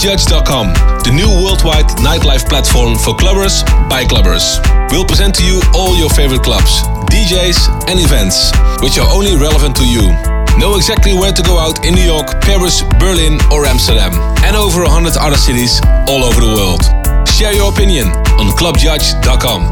ClubJudge.com, the new worldwide nightlife platform for clubbers by clubbers. We'll present to you all your favorite clubs, DJs and events, which are only relevant to you. Know exactly where to go out in New York, Paris, Berlin or Amsterdam, and over 100 other cities all over the world. Share your opinion on ClubJudge.com.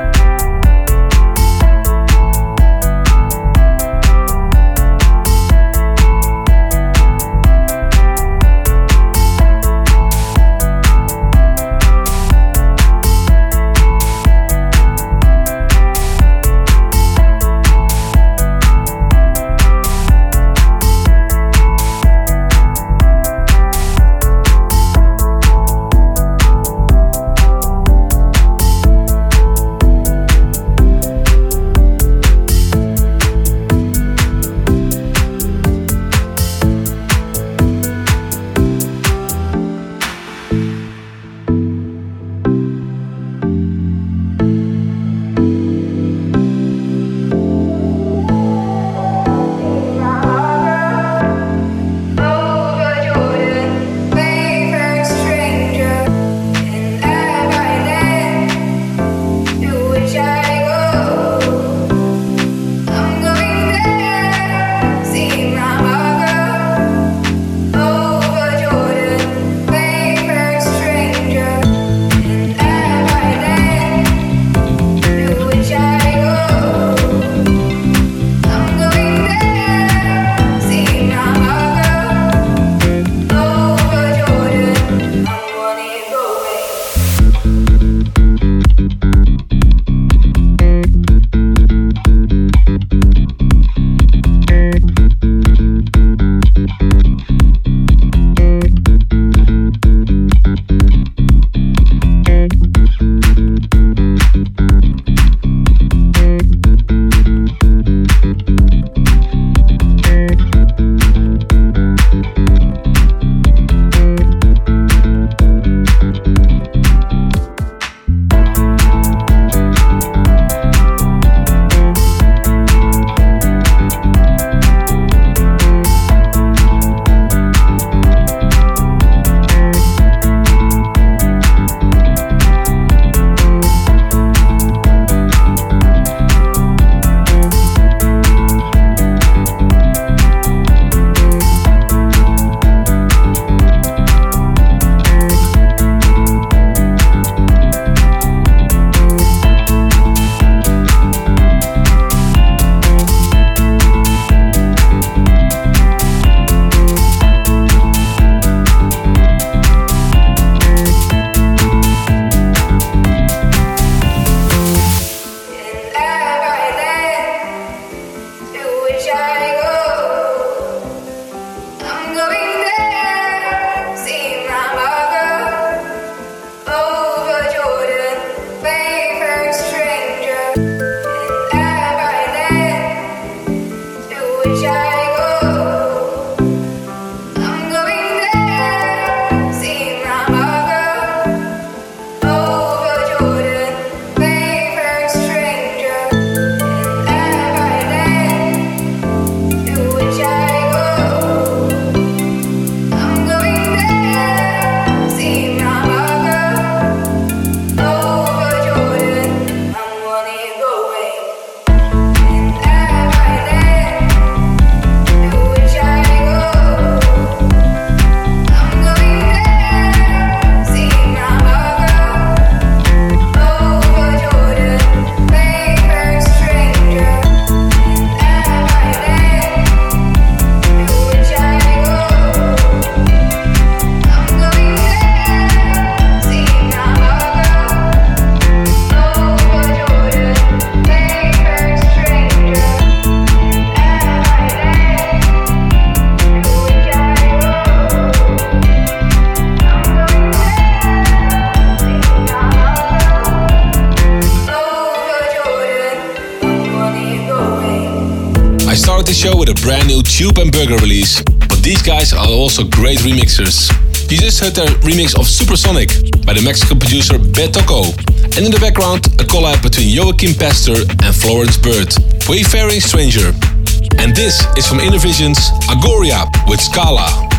The show with a brand new Tube and Burger release, but these guys are also great remixers. You just heard their remix of Supersonic by the Mexican producer Betoco, and in the background a collab between Joachim Pastor and Florence Bird, Wayfaring Stranger. And this is from Innervision's Agoria with Scala.